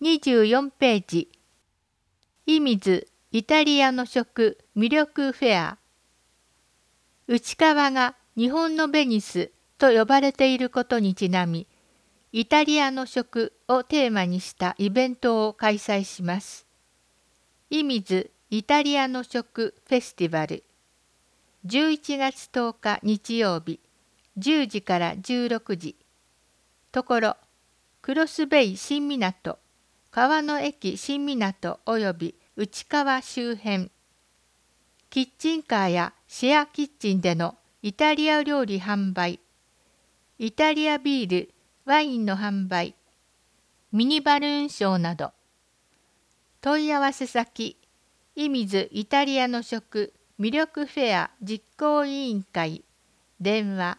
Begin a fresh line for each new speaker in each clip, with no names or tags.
24ページ。射水イタリアの食魅力フェア。内川が日本のベニスと呼ばれていることにちなみ、イタリアの食をテーマにしたイベントを開催します。射水イタリアの食フェスティバル。11月10日日曜日、10時から16時。ところ、クロスベイ新港、川の駅新港及び内川周辺。キッチンカーやシェアキッチンでのイタリア料理販売、イタリアビール、ワインの販売、ミニバルーンショーなど。問い合わせ先、射水イタリアの食魅力フェア実行委員会、電話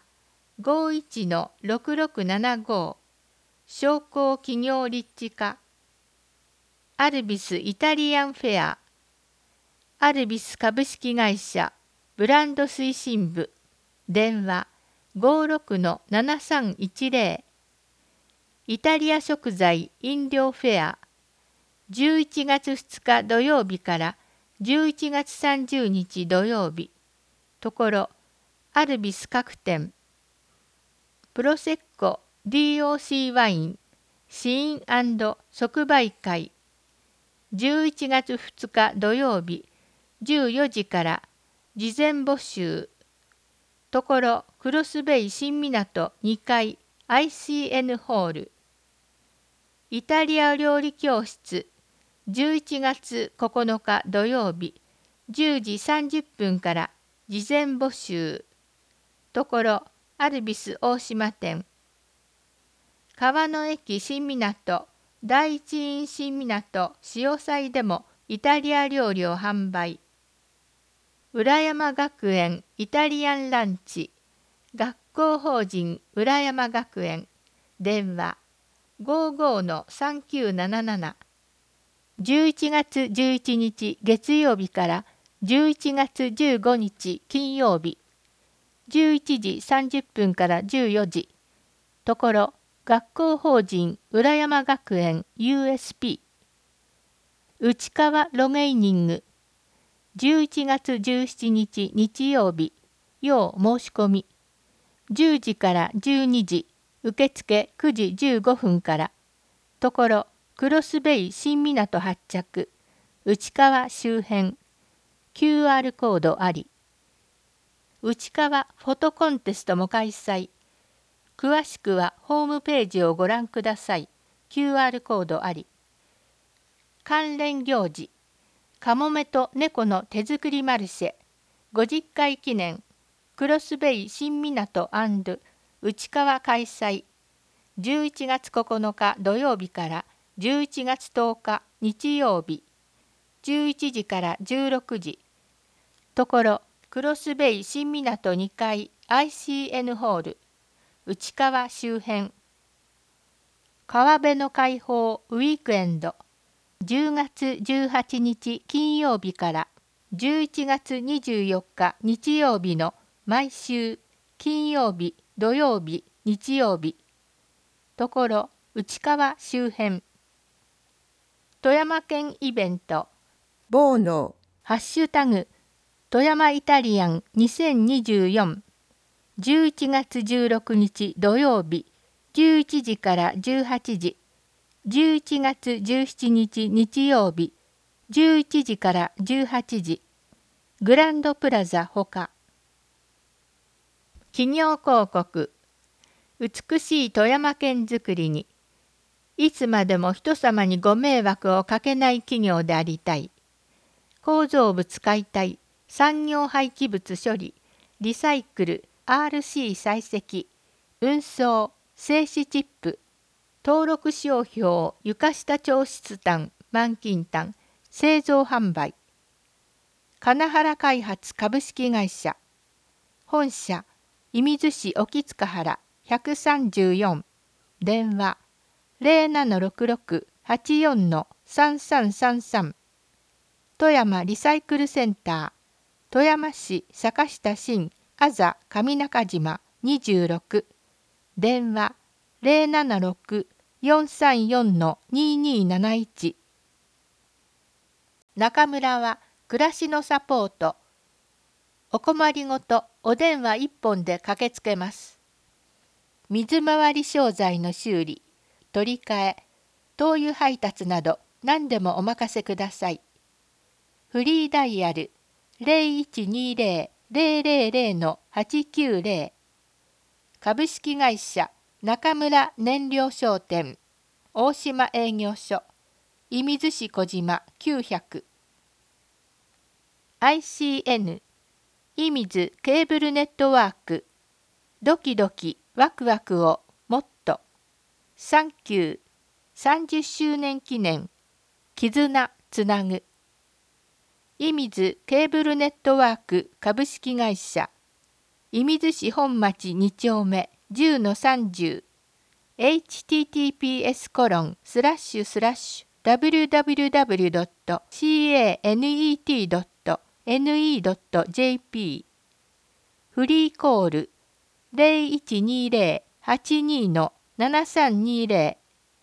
51-6675、商工企業立地課、アルビスイタリアンフェア、アルビス株式会社ブランド推進部、電話56-7310、イタリア食材飲料フェア、11月2日土曜日から11月30日土曜日、ところ、アルビス各店、プロセッコ DOC ワイン、試飲&即売会、11月2日土曜日、14時から事前募集。ところクロスベイ新港2階 ICN ホール。イタリア料理教室11月9日土曜日10時30分から事前募集。ところアルビス大島店。川の駅新港第一院新港潮祭でもイタリア料理を販売。浦山学園イタリアンランチ、学校法人浦山学園、電話55-3977、11月11日月曜日から11月15日金曜日、11時30分から14時、ところ学校法人浦山学園 USP、内川ロゲイニング、11月17日日曜日、要申し込み、10時から12時、受付9時15分から、ところ、クロスベイ新港発着、内川周辺、QR コードあり。内川フォトコンテストも開催。詳しくはホームページをご覧ください。QR コードあり。関連行事。カモメと猫の手作りマルシェ50回記念クロスベイ新港&内川開催11月9日土曜日から11月10日日曜日11時から16時ところクロスベイ新港2階 ICN ホール内川周辺川辺の開放ウィークエンド10月18日金曜日から11月24日日曜日の毎週金曜日、土曜日、日曜日。ところ内川周辺。富山県イベント。
ボーノ
ハッシュタグ富山イタリアン2024。11月16日土曜日11時から18時。11月17日日曜日11時から18時グランドプラザほか企業広告美しい富山県づくりにいつまでも人様にご迷惑をかけない企業でありたい構造物解体産業廃棄物処理リサイクル RC 採石運送静止チップ登録商標床下調湿炭満金炭製造販売金原開発株式会社本社射水市沖塚原134電話0766-84-3333富山リサイクルセンター富山市坂下新あざ上中島26電話 434-2271。中村は暮らしのサポート。お困りごとお電話一本で駆けつけます。水回り商材の修理、取り替え、灯油配達など何でもお任せください。フリーダイヤル 0120-000-890。株式会社中村燃料商店大島営業所射水市小島900。 ICN 射水ケーブルネットワーク。ドキドキワクワクをもっと。サンキュー30周年記念。絆つなぐ。射水ケーブルネットワーク株式会社射水市本町2丁目10-30。 https://www.canet.ne.jp。 フリーコール 0120-82-7320。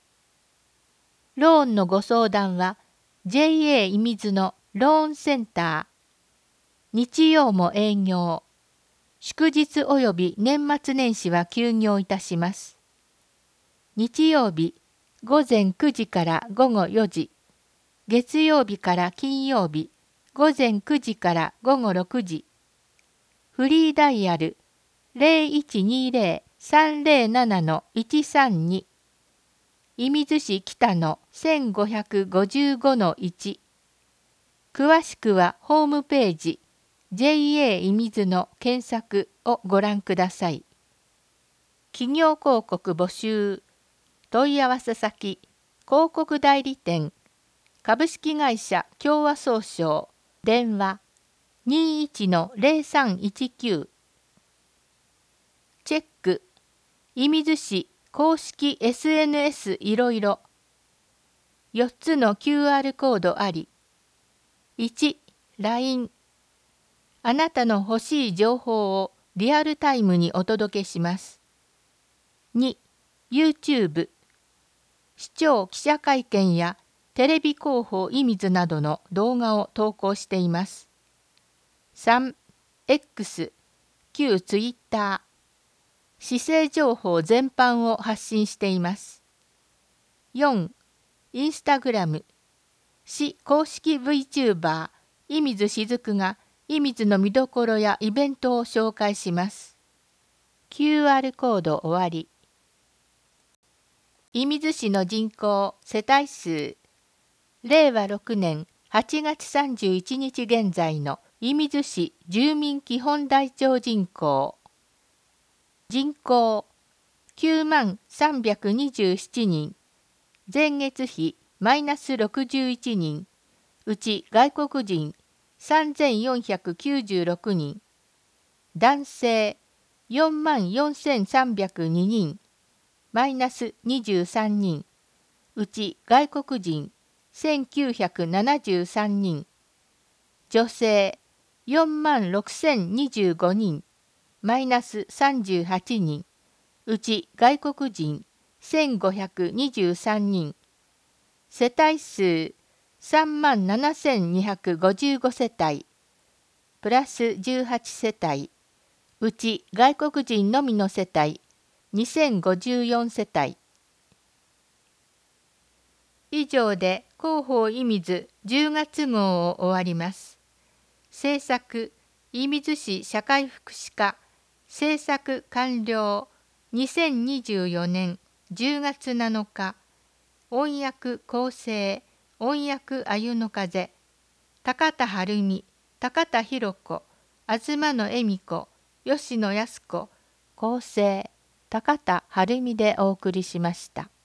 ローンのご相談は JA 射水のローンセンター。日曜も営業。祝日及び年末年始は休業いたします。日曜日午前9時から午後4時。月曜日から金曜日午前9時から午後6時。フリーダイヤル 0120-307-132。射水市北の1555-1。詳しくはホームページ JA 射水の検索をご覧ください。企業広告募集。問い合わせ先広告代理店株式会社共和総商。電話 21-0319。チェック射水市公式 SNS いろいろ。4つの QR コードあり。1、LINE。あなたの欲しい情報をリアルタイムにお届けします。2、YouTube。市長記者会見やテレビ広報射水などの動画を投稿しています。3、X、旧 Twitter。市政情報全般を発信しています。4、Instagram。市公式 VTuber 射水しずくが射水の見どころやイベントを紹介します。QR コード終わり。射水市の人口世帯数。令和6年8月31日現在の射水市住民基本台帳人口。人口9327人。前月比マイナス61人。うち外国人3496人。男性44302人。マイナス23人。うち外国人1973人。女性46025人。マイナス38人。うち外国人1523人。世帯数37,255世帯。プラス18世帯。うち外国人のみの世帯2054世帯。以上で広報射水10月号を終わります。制作射水市社会福祉課。制作完了。2024年10月7日。音訳構成。音訳あゆの風。高田晴美、高田博子、東野恵美子、吉野靖子。構成高田晴美でお送りしました。